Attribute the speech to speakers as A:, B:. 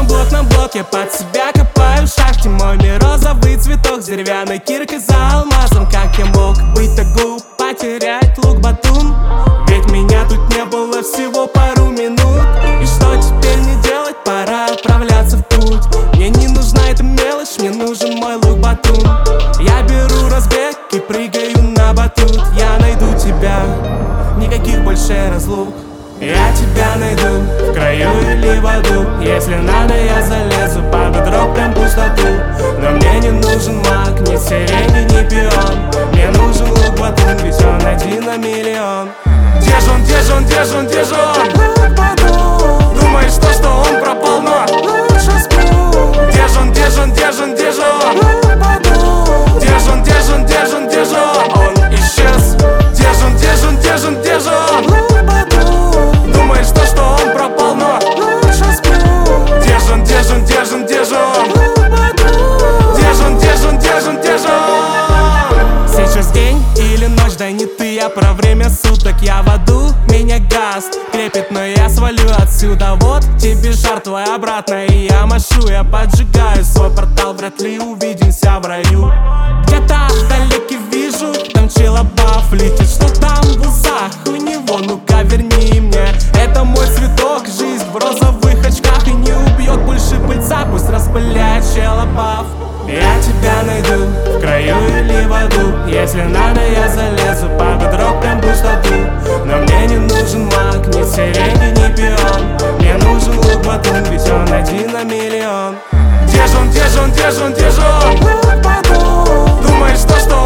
A: на блок, я под себя копаю в шахте. Мой мир розовый цветок с деревянной киркой за алмазом. Как я мог быть так глуп, потерять лук батун? Ведь меня тут не было всего пару минут. И что теперь мне делать? Пора отправляться в путь. Мне не нужна эта мелочь, мне нужен мой лук батун. Я беру разбег и прыгаю на батут. Я найду тебя, никаких больше разлук. Я тебя найду в краю или в аду. Если надо, я залезу под бедро прям в пустоту. Но мне не нужен маг, ни сирень, ни пион. Мне нужен лук батун, ведь он один на миллион. Где же он, где же он, где же он, где же он? Думаешь, что он пропал, но лучше сплю. Где же он, где же он, где же он, где же он? Где же он, где же он, где же он, где же он? Он исчез. Где же он, где же он, где же он, где же он? Думаешь, что он пропал, но лучше сплю. Где же он, где же он, где же он, где же он? Где же он, где же он, где же он, где же он? Сейчас день или ночь, да не ты, я про время суток. Я в аду, меня газ крепит, но я свалю отсюда. Вот тебе шар твой обратно, и я машу, я поджигаю свой портал. Вряд ли увидимся в раю. Где-то вдалеке вижу, там челобаф летит. Что там в узах у него, ну-ка верни мне. Это мой цветок, жизнь в розовых очках. И не убьет больше пыльца, пусть распыляет челобаф. Я тебя найду в краю или в аду. Если надо, я залезу под бедро прям в пустоту. Но мне не нужен маг, ни сирень, ни пион. Мне нужен лук батун, ведь он один на миллион. Где же он, где же он, где же он, где же он? Думаешь, что